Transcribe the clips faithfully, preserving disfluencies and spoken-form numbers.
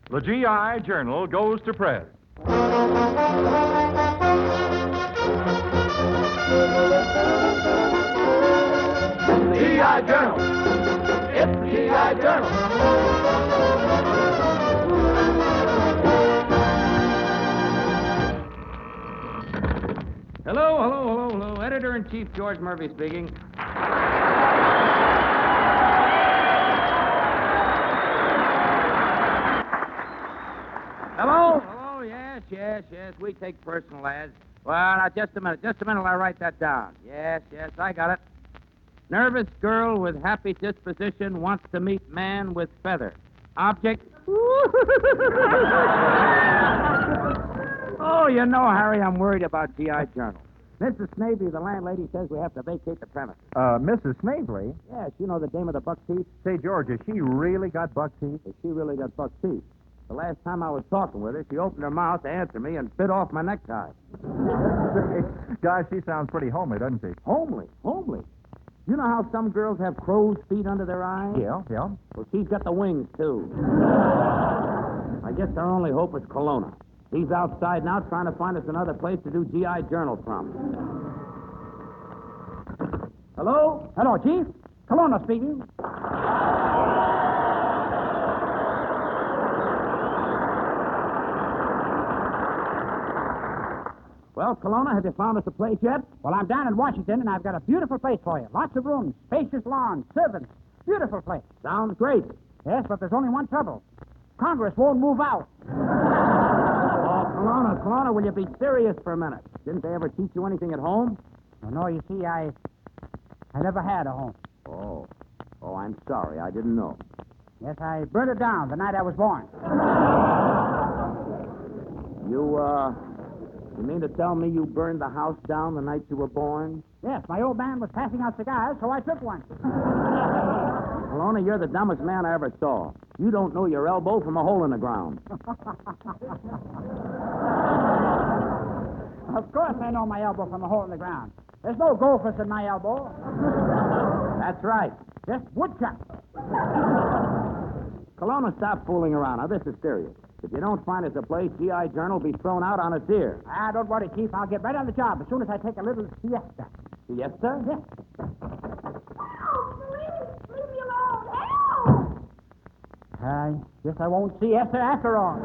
The G I Journal goes to press. The G I Journal. It's the G I Journal. Hello, hello, hello, hello. Editor-in-Chief George Murphy speaking. Hello? Hello, yes, yes, yes. We take personal ads. Well, now, just a minute. Just a minute. I'll write that down. Yes, yes, I got it. Nervous girl with happy disposition wants to meet man with feather. Object? Oh, you know, Harry, I'm worried about G I Journal. Missus Snavely, the landlady, says we have to vacate the premises. Uh, Missus Snavely? Yes, you know the dame of the buck teeth? Say, George, has she really got buck teeth? Yes, she really got buck teeth. The last time I was talking with her, she opened her mouth to answer me and bit off my necktie. Gosh, she sounds pretty homely, doesn't she? Homely, homely. You know how some girls have crow's feet under their eyes? Yeah, yeah. Well, she's got the wings, too. I guess our only hope is Kelowna. He's outside now trying to find us another place to do G I Journal from. Hello? Hello, Chief. Kelowna speaking. Well, Kelowna, have you found us a place yet? Well, I'm down in Washington, and I've got a beautiful place for you. Lots of rooms, spacious lawns, servants. Beautiful place. Sounds great. Yes, but there's only one trouble. Congress won't move out. Oh, Kelowna, Kelowna, will you be serious for a minute? Didn't they ever teach you anything at home? Oh, no, you see, I... I never had a home. Oh. Oh, I'm sorry. I didn't know. Yes, I burned it down the night I was born. You, uh... You mean to tell me you burned the house down the night you were born? Yes, my old man was passing out cigars, so I took one. Kelowna, you're the dumbest man I ever saw. You don't know your elbow from a hole in the ground. Of course I know my elbow from a hole in the ground. There's no gophers in my elbow. That's right. Just woodchuck. Kelowna, stop fooling around. Now, this is serious. If you don't find us a place, G I Journal will be thrown out on its ear. Ah, don't worry, Chief. I'll get right on the job as soon as I take a little siesta. Siesta? Yes. Help! Please, leave me alone. Help! I guess I won't siesta after all.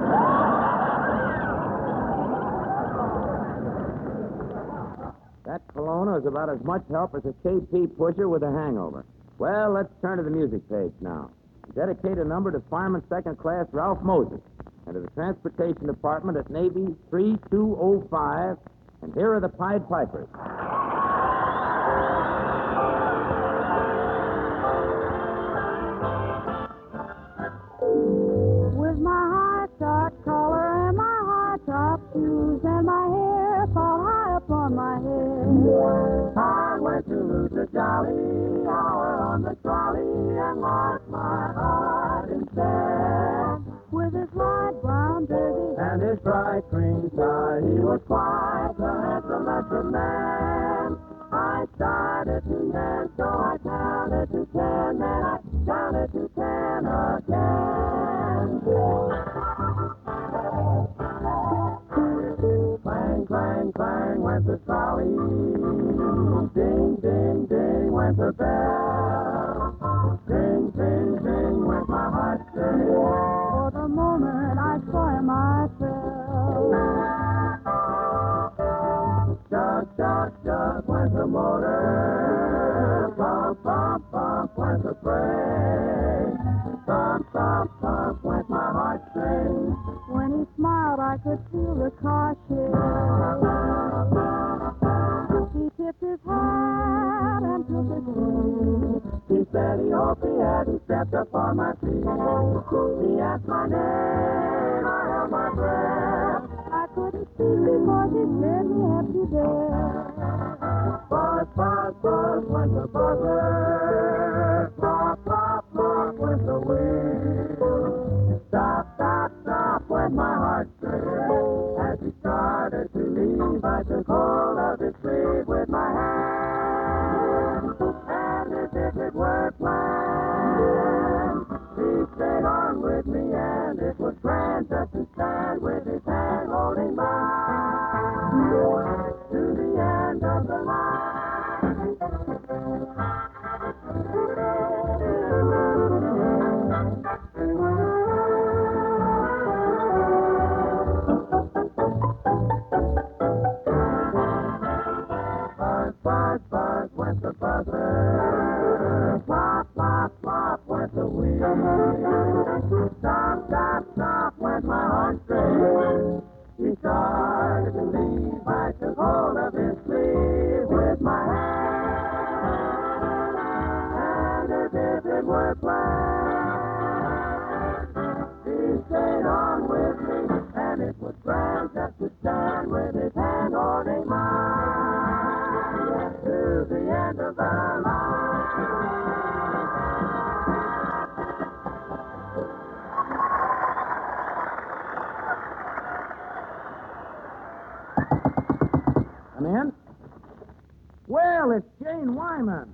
That Kelowna is about as much help as a K P pusher with a hangover. Well, let's turn to the music page now. Dedicate a number to Fireman Second Class Ralph Moses and to the Transportation Department at Navy three two oh five. And here are the Pied Pipers. With my high-top collar and my high-top shoes and my hair fall high upon my head, I went to lose a jolly hour on the trolley and lost my heart instead. With his light brown jersey and his bright green tie, he was quite the handsome man. I started to dance, so I counted to ten, then I counted to ten again. Clang, clang, clang went the trolley. Ding, ding, ding went the bell. Ding, ding, ding went my heartstrings. For the moment I saw him, I fell. Chug, chug, chug went the motor. Bump, bump, bump went the brake. Bump, bump, bump went my heartstrings. When he smiled, I could feel the car shake. He tipped his hat and took his seat. He said he hoped he hadn't stepped up on my feet. He asked my name, I held my breath. I couldn't speak because he scared me half to death. Buzz, buzz, buzz went the buzzer. Flop, flop, flop went the wing. Stop, stop, stop went my heartstrings. As he started to leave, I took hold of his sleeve with my hand. And as if it were planned, he stayed on with me, and if was grand just to stand with his hand holding mine to the end of the Buzz, buzz, buzz went the buzzer. Plop, plop, plop went the wheel. Stop, stop, stop went my heartstrings. He started to leave. I took hold of his sleeve with my hand, and as if it were planned, he stayed on with me, and it was grand just to stand with his hand holding mine to the end of the line. Come in. Well, it's Jane Wyman.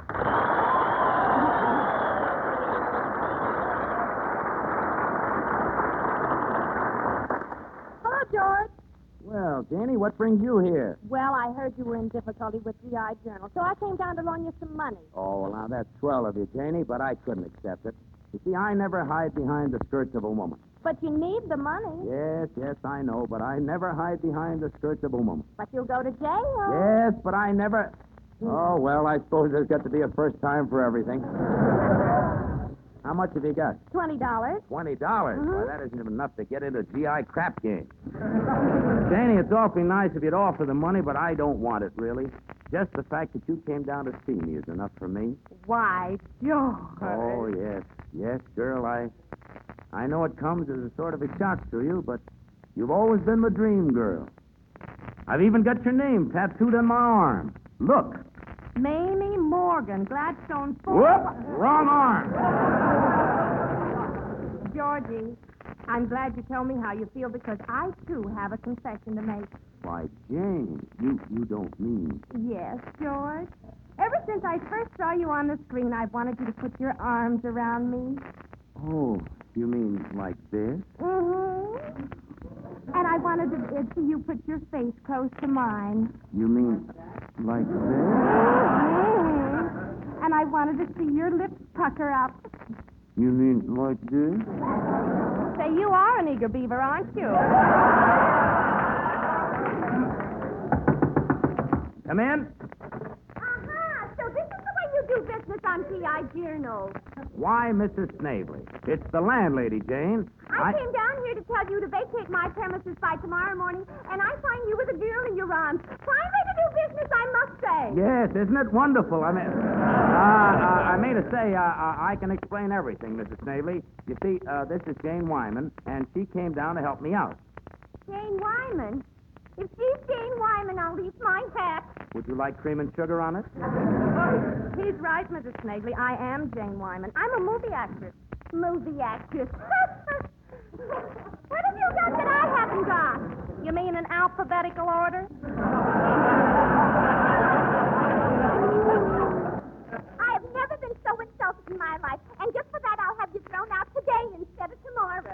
Hello, George. Well, Janie, what brings you here? Well, I heard you were in difficulty with G I Journal, so I came down to loan you some money. Oh, well, now that's swell of you, Janie, but I couldn't accept it. You see, I never hide behind the skirts of a woman. But you need the money. Yes, yes, I know, but I never hide behind the skirts of a woman. But you'll go to jail. Yes, but I never... Oh, well, I suppose there's got to be a first time for everything. How much have you got? Twenty dollars. Twenty dollars? Mhm. Well, that isn't even enough to get into a G I crap game. Janie, it's awfully nice if you'd offer the money, but I don't want it, really. Just the fact that you came down to see me is enough for me. Why, George. Oh, yes. Yes, girl, I... I know it comes as a sort of a shock to you, but you've always been the dream girl. I've even got your name tattooed on my arm. Look. Mamie Morgan, Gladstone Ford. Whoop! Wrong arm. Georgie, I'm glad you told me how you feel because I, too, have a confession to make. Why, Jane, you, you don't mean... Yes, George. Ever since I first saw you on the screen, I've wanted you to put your arms around me. Oh, you mean like this? Mm-hmm. And I wanted to uh, see you put your face close to mine. You mean like this? Mm-hmm. And I wanted to see your lips pucker up. You mean like this? Say, you are an eager beaver, aren't you? Come in. Uh-huh. So this is the way you do business on G I Journal. Why, Missus Snavely? It's the landlady, Jane. I, came down here to tell you to vacate my premises by tomorrow morning, and I find you with a girl in your arms. Fine way to do business, I must say. Yes, isn't it wonderful? I mean, uh, uh, I mean to say, uh, uh, I can explain everything, Missus Snavely. You see, uh, this is Jane Wyman, and she came down to help me out. Jane Wyman? If she's Jane Wyman, I'll leave my hat. Would you like cream and sugar on it? He's right, Missus Snavely. I am Jane Wyman. I'm a movie actress. Movie actress. What have you got that I haven't got? You mean in alphabetical order? I have never been so insulted in my life, and just for that I'll have you thrown out today instead of tomorrow.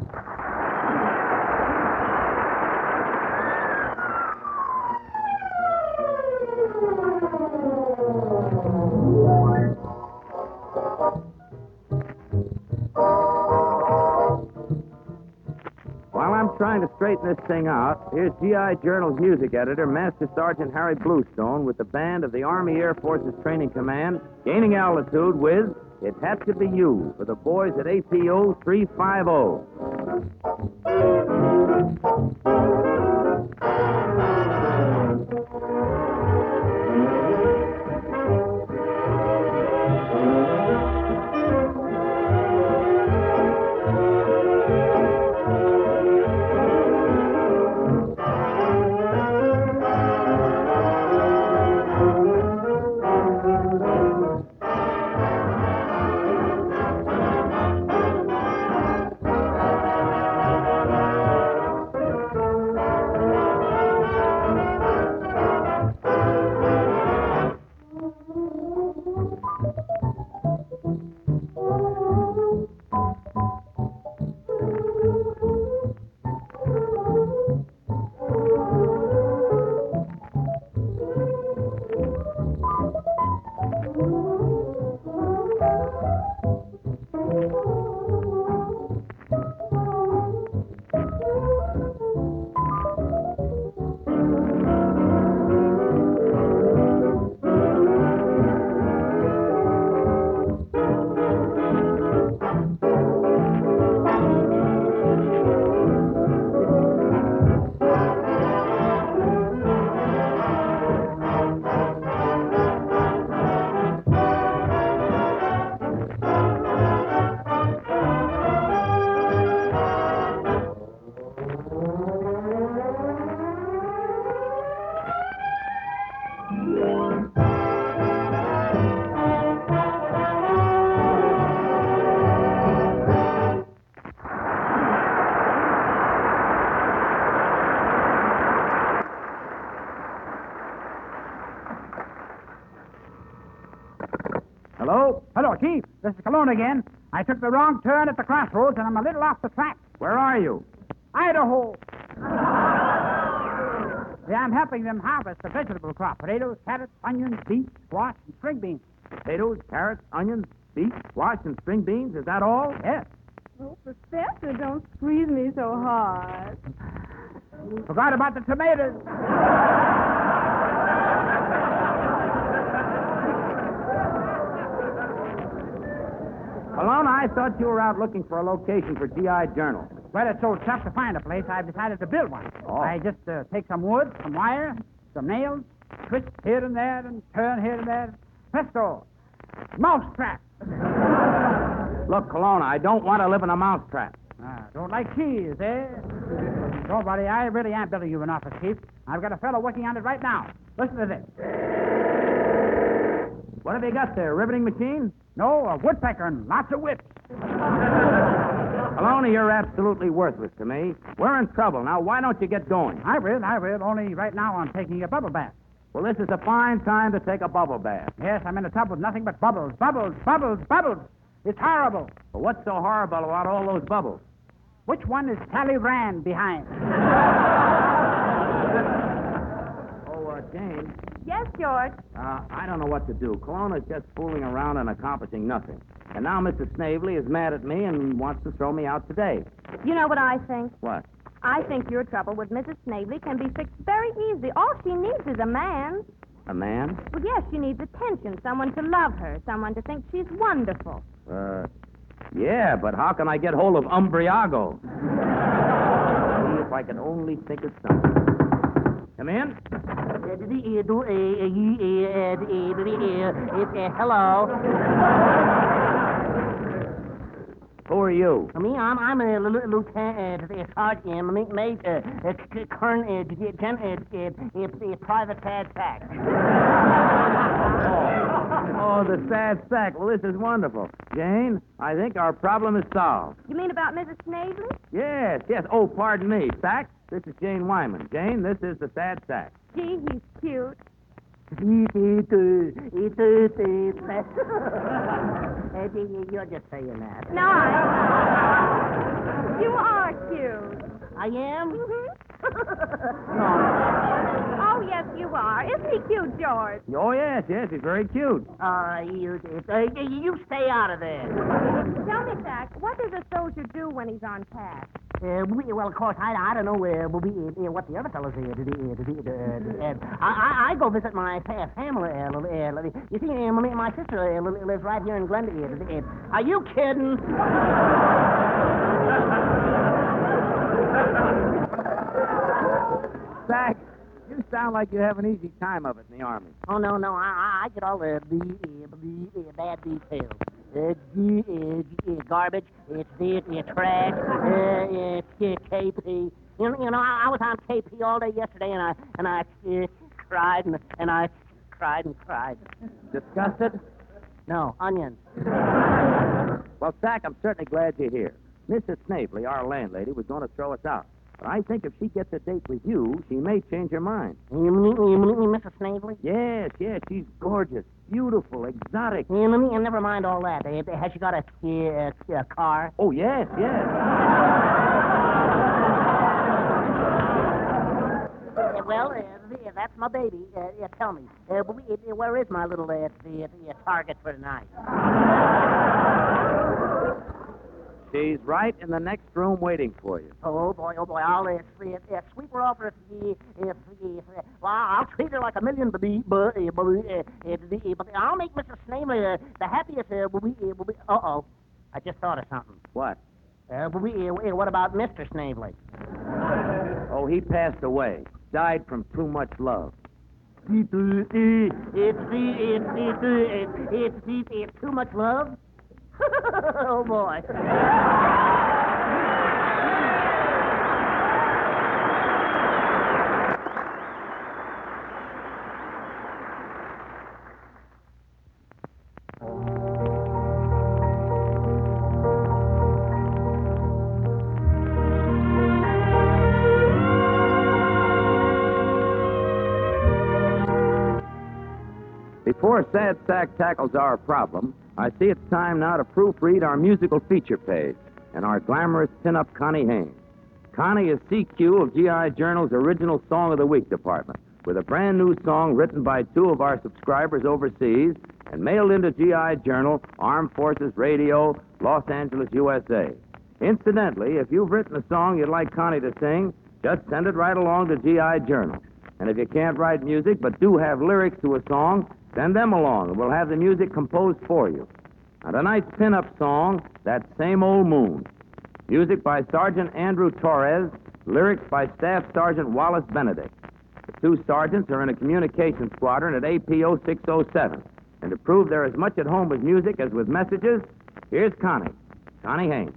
While I'm trying to straighten this thing out, here's G I Journal's music editor, Master Sergeant Harry Bluestone, with the band of the Army Air Forces Training Command, gaining altitude with It Had to Be You for the boys at A P O three fifty. this is Cologne again. I took the wrong turn at the crossroads, and I'm a little off the track. Where are you? Idaho. Yeah, I'm helping them harvest the vegetable crop. Potatoes, carrots, onions, beets, squash, and string beans. Potatoes, carrots, onions, beets, squash, and string beans. Is that all? Yes. Oh, Professor, don't squeeze me so hard. Forgot about the tomatoes. Malone, I thought you were out looking for a location for G I Journal. Well, it's so tough to find a place, I've decided to build one. Oh. I just uh, take some wood, some wire, some nails, twist here and there, and turn here and there. Presto! Mousetrap! Look, Cologne, I don't want to live in a mousetrap. Ah, don't like cheese, eh? Don't worry, I really am building you an office, Chief. I've got a fellow working on it right now. Listen to this. What have you got there, riveting machine? No, a woodpecker and lots of whips. Maloney, you're absolutely worthless to me. We're in trouble. Now, why don't you get going? I will, I will. Only right now I'm taking a bubble bath. Well, this is a fine time to take a bubble bath. Yes, I'm in a tub with nothing but bubbles, bubbles, bubbles, bubbles. It's horrible. But what's so horrible about all those bubbles? Which one is Talleyrand behind? Oh, uh, Jane, Yes, George. uh, I don't know what to do. Colonna's just fooling around and accomplishing nothing. And now Missus Snavely is mad at me and wants to throw me out today. You know what I think? What? I think your trouble with Missus Snavely can be fixed very easily. All she needs is a man. A man? Well, yes, she needs attention, someone to love her, someone to think she's wonderful. Uh, yeah, but how can I get hold of Umbriago? See if I can only think of something. Come in. Hello. Who are you? Me, I'm I'm a lieutenant, uh, sergeant, uh, major, uh, c- colonel, uh, gen, uh, uh, uh, private sad sack. Oh, the sad sack. Well, this is wonderful. Jane, I think our problem is solved. You mean about Missus Snavely? Yes, yes. Oh, pardon me. Sack, this is Jane Wyman. Jane, this is the sad sack. Gee, he's cute. You're just saying that. No, I... You are cute. I am? Oh, yes, you are. Isn't he cute, George? Oh, yes, yes. He's very cute. Uh, you, uh, you stay out of there. Tell me, Zach, what does a soldier do when he's on task? Uh, we, well, of course, I, I don't know uh, we, uh, what the other fellows uh, do. Uh, do, uh, uh, I, I, I go visit my fa- family. Uh, uh, you see, uh, my, my sister uh, lives right here in Glendale. Uh, are you kidding? Sack, you sound like you have an easy time of it in the Army. Oh, no, no, I, I get all the, the, uh, the uh, bad details. Uh, g- uh, g- uh, garbage, it's this, uh, trash, uh, it's uh, K P. You know, you know, I, I was on K P all day yesterday, and I and I uh, cried and and I cried and cried. Disgusted? No, onions. Well, Sack, I'm certainly glad you're here. Missus Snavely, our landlady, was going to throw us out. But I think if she gets a date with you, she may change her mind. You mean, you mean Missus Snavely? Yes, yes, she's gorgeous, beautiful, exotic. You mean, and never mind all that. Uh, has she got a, uh, a car? Oh, yes, yes. Uh, well, uh, th- that's my baby. Uh, yeah, tell me, uh, we- uh, where is my little uh, the, the target for tonight? She's right in the next room waiting for you. Oh boy, oh boy! I'll uh, uh, uh, sweep her off if the if the uh, well, I'll treat her like a million, but the but uh, but, uh, uh, the, but I'll make Missus Snavely uh, the happiest. Uh, will be, uh, will be, uh oh, I just thought of something. What? Uh, will be, uh, what about Mister Snavely? Oh, he passed away. Died from too much love. It's the it's it's it's it's it's it's too much love. Oh boy. Before Sad Sack tackles our problem, I see it's time now to proofread our musical feature page and our glamorous pin-up Connie Haynes. Connie is C Q of G I Journal's Original Song of the Week department, with a brand new song written by two of our subscribers overseas and mailed into G I Journal, Armed Forces Radio, Los Angeles, U S A. Incidentally, if you've written a song you'd like Connie to sing, just send it right along to G I Journal. And if you can't write music but do have lyrics to a song, send them along and we'll have the music composed for you. Now, tonight's pin-up song, That Same Old Moon. Music by Sergeant Andrew Torres, lyrics by Staff Sergeant Wallace Benedict. The two sergeants are in a communication squadron at A P O six oh seven. And to prove they're as much at home with music as with messages, here's Connie. Connie Haynes.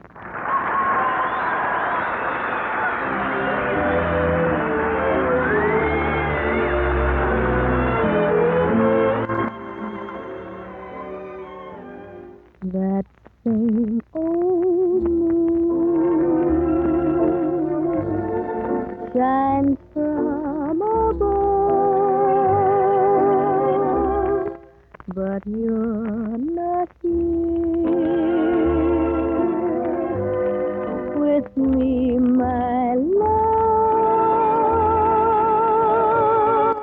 That same old moon shines from above, but you're not here with me, my love.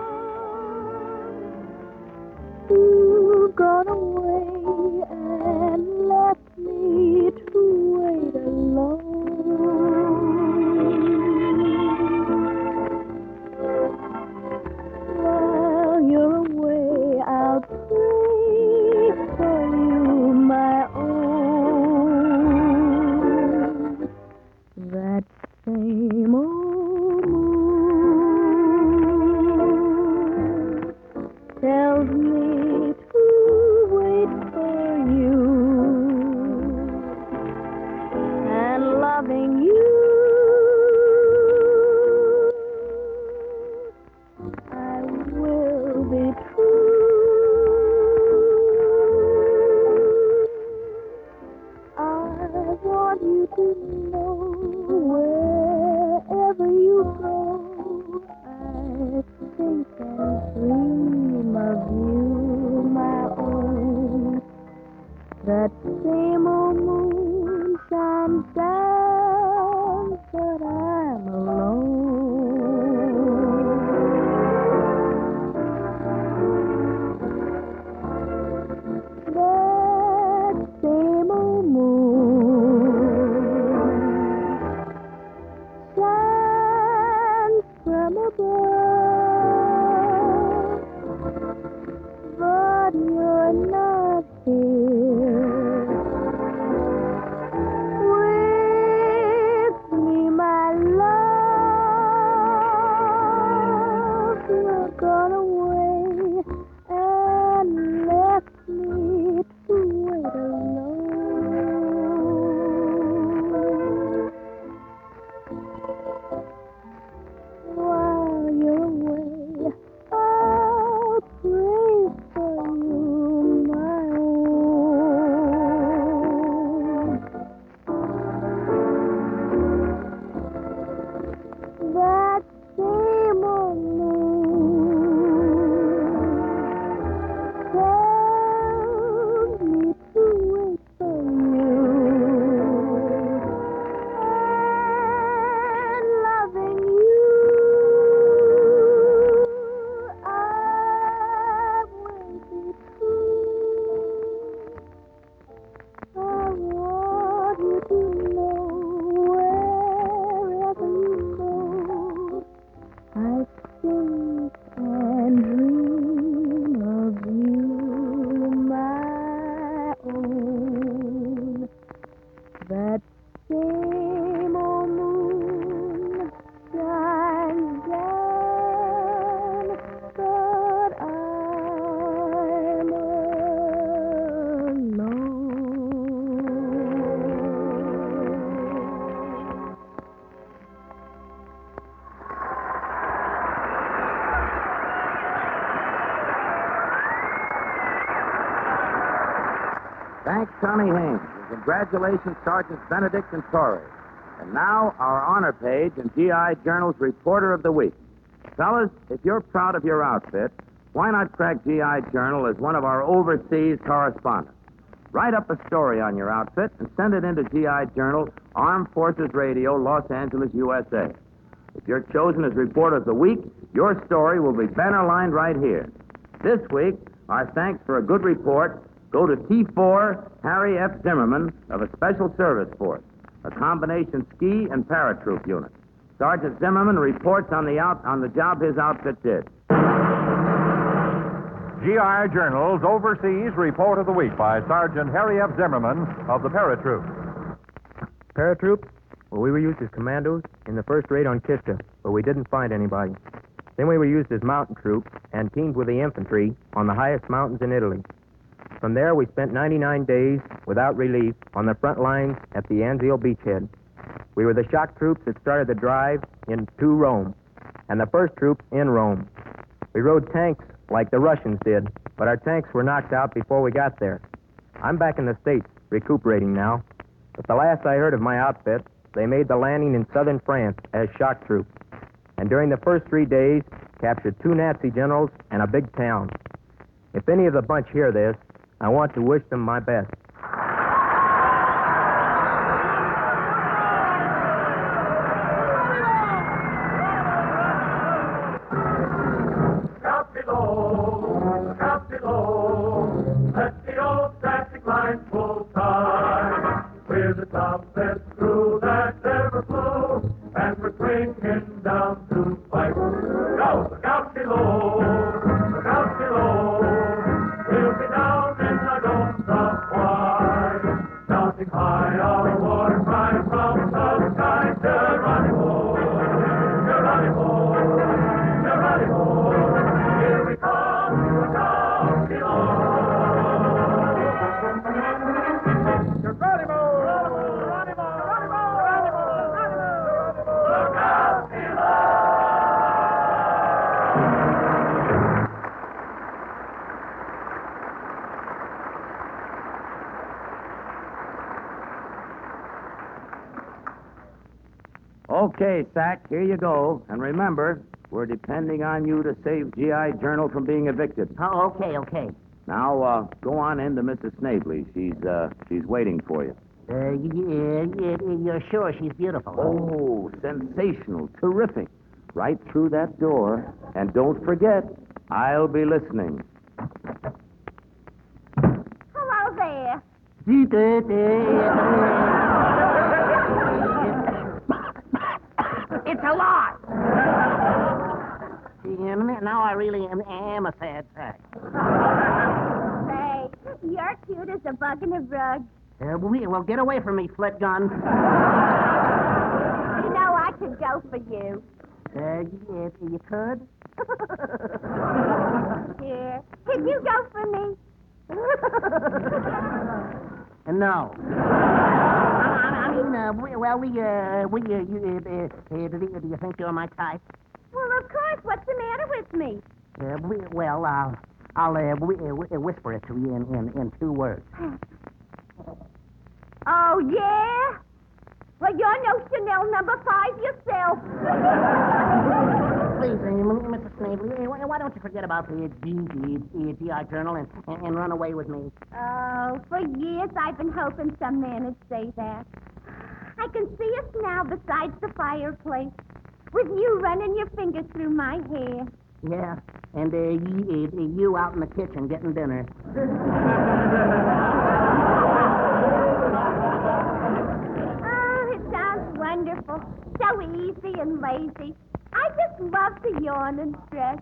You've gone away and left me to wait alone. While you're away, I'll pray for you, my own. That same old moon tells me to wait for you, and loving you, I will be true. I want you to know wherever you go, I think and dream of you, my own. That same old moon shines down, but I'm alone. That same old moon shines from above, but you're not here with me, my love. You're gone away and left me to wait alone. While you're away, I'll pray for you, my own. That same old moon tells me to wait for you, and loving you, I will be true. I want you to know wherever you go, I think and dream of you, my own. That same old moon shines down, but I'm alone. Thanks, Connie Haynes. And congratulations, Sergeants Benedict and Torrey. And now, our honor page in G I Journal's Reporter of the Week. Fellas, if you're proud of your outfit, why not crack G I Journal as one of our overseas correspondents? Write up a story on your outfit and send it into G I Journal, Armed Forces Radio, Los Angeles, U S A. If you're chosen as Reporter of the Week, your story will be banner-lined right here. This week, our thanks for a good report go to T four Harry F. Zimmerman of a Special Service Force, a combination ski and paratroop unit. Sergeant Zimmerman reports on the out on the job his outfit did. G I Journal's Overseas Report of the Week by Sergeant Harry F. Zimmerman of the Paratroop. Paratroop? Well, we were used as commandos in the first raid on Kista, but we didn't find anybody. Then we were used as mountain troops and teamed with the infantry on the highest mountains in Italy. From there, we spent ninety-nine days without relief on the front lines at the Anzio beachhead. We were the shock troops that started the drive into Rome, and the first troops in Rome. We rode tanks like the Russians did, but our tanks were knocked out before we got there. I'm back in the States, recuperating now. But the last I heard of my outfit, they made the landing in southern France as shock troops. And during the first three days, captured two Nazi generals and a big town. If any of the bunch hear this, I want to wish them my best. Scout below, scout below, let the old static line pull tight. We're the toughest crew that ever flew, and we're swinging down to fight. Go, scout below, scout below, we'll be down in the domes of white, shouting high our war cry from the sky. Geronimo, Geronimo, Geronimo, here we come, scout below. Okay, Sack, here you go. And remember, we're depending on you to save G I Journal from being evicted. Oh, okay, okay. Now, uh, go on in to Missus Snavely. She's, uh, she's waiting for you. Uh, yeah, yeah, you're sure she's beautiful? Oh, sensational, terrific. Right through that door. And don't forget, I'll be listening. Hello there. It's a lie. Yeah, now I really am, am a sad sack. Say, you're cute as a bug in a rug. Uh, well, well, get away from me, flit gun. You know I could go for you. Uh, you, you could? Here, could you go for me? Uh, no. I, I mean, uh, we, well, we, uh, we, uh, you, uh, uh, do, you, do you think you're my type? Well, of course. What's the matter with me? Uh, we, well, uh, I'll uh, we, uh, whisper it to you in, in, in two words. Oh, yeah? Well, you're no Chanel number five yourself. Please, uh, Missus Snavely, uh, why don't you forget about the G, G, G I Journal and, and, and run away with me? Oh, for years I've been hoping some man would say that. I can see us now beside the fireplace, with you running your fingers through my hair. Yeah, and uh, you, uh, you out in the kitchen getting dinner. Oh, it sounds wonderful. So easy and lazy. I just love to yawn and stretch.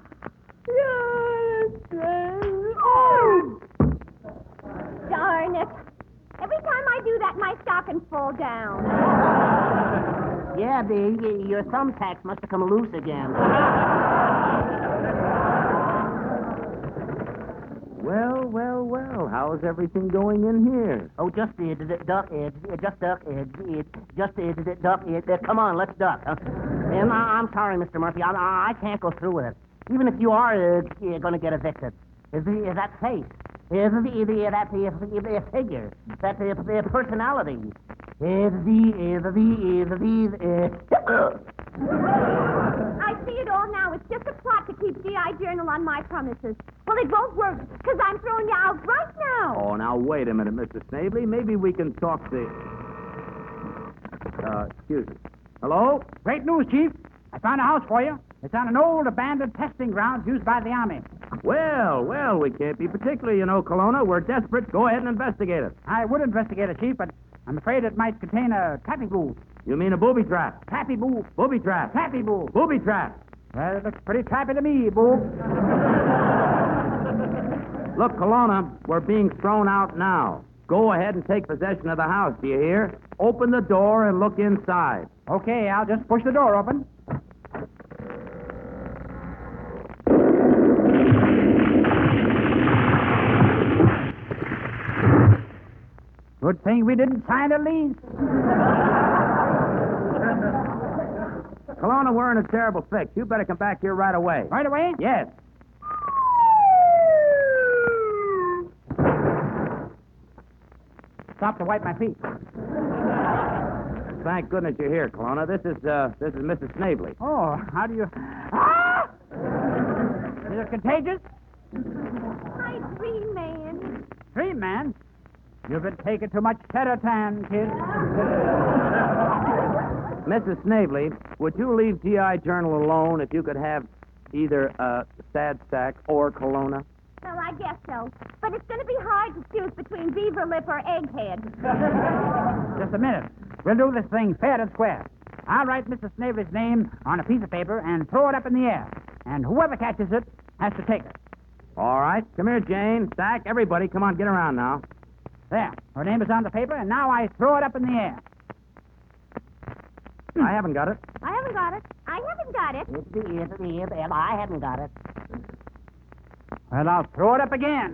Yawn and stretch. Oh! Darn it. Every time I do that, my stockings fall down. Yeah, the, your thumbtacks must have come loose again. Well, well, well, how's everything going in here? Oh, just uh, d- d- duck, uh, d- just duck, uh, d- just uh, d- duck. Uh, come on, let's duck. Huh? And I- I'm sorry, Mister Murphy, I, I can't go through with it. Even if you are uh, going to get evicted, is the, that face, is the, the that the, the, the figure, that the, the personality, is the is the is the. Uh, I see it all now. It's just a plot to keep G I Journal on my premises. Well, it won't work, because I'm throwing you out right now. Oh, now, wait a minute, Mister Snavely. Maybe we can talk to... Uh, excuse me. Hello? Great news, Chief. I found a house for you. It's on an old abandoned testing ground used by the Army. Well, well, we can't be particular, you know, Kelowna. We're desperate. Go ahead and investigate it. I would investigate it, Chief, but I'm afraid it might contain a trappy booth. You mean a booby trap? Trappy booth. Booby trap? Trappy booth. Booby trap. Well, it looks pretty trappy to me, boob. Look, Kelowna, we're being thrown out now. Go ahead and take possession of the house, do you hear? Open the door and look inside. Okay, I'll just push the door open. Good thing we didn't sign a lease. Kelowna, we're in a terrible fix. You better come back here right away. Right away? Yes. Stop to wipe my feet. Thank goodness you're here, Kelowna. This is, uh, this is Missus Snavely. Oh, how do you... Ah! Is it contagious? My dream man. Dream man? You've been taking too much Terratan, kid. Missus Snavely, would you leave G I Journal alone if you could have either uh, Sad Sack or Kelowna? Well, I guess so. But it's going to be hard to choose between Beaver Lip or Egghead. Just a minute. We'll do this thing fair and square. I'll write Missus Snavely's name on a piece of paper and throw it up in the air. And whoever catches it has to take it. All right. Come here, Jane. Sack, everybody. Come on, get around now. There. Her name is on the paper, and now I throw it up in the air. I haven't got it. I haven't got it. I haven't got it. It's the is, it is, and I haven't got it. Well, I'll throw it up again.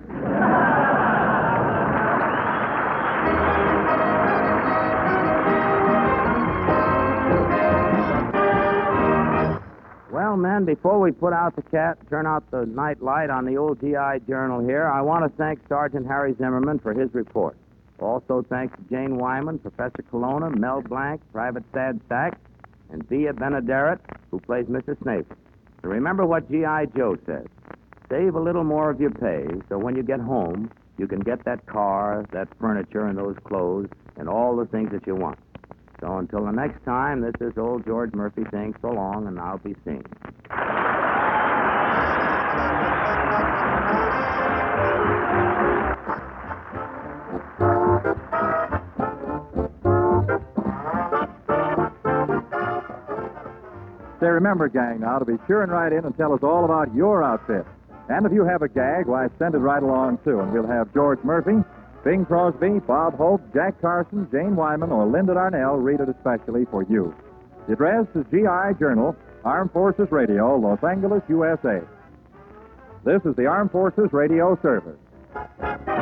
Well, men, before we put out the cat, turn out the night light on the old G I Journal here, I want to thank Sergeant Harry Zimmerman for his report. Also thanks to Jane Wyman, Professor Kelowna, Mel Blanc, Private Sad Sack, and Via Benaderet, who plays Missus Snavely. So remember what G I Joe says. Save a little more of your pay, so when you get home, you can get that car, that furniture, and those clothes, and all the things that you want. So until the next time, this is old George Murphy saying so long, and I'll be seen. Say, remember, gang, now, to be sure and write in and tell us all about your outfit. And if you have a gag, why, send it right along, too, and we'll have George Murphy, Bing Crosby, Bob Hope, Jack Carson, Jane Wyman, or Linda Darnell read it especially for you. The address is G I Journal, Armed Forces Radio, Los Angeles, U S A. This is the Armed Forces Radio Service.